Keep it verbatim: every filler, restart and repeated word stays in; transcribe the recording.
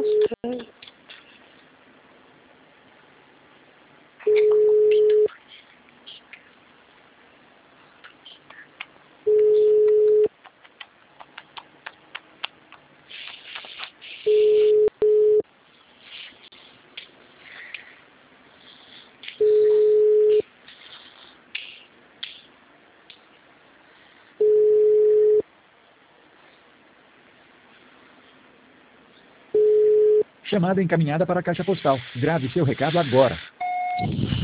estranho. Chamada encaminhada para a caixa postal. Grave seu recado agora.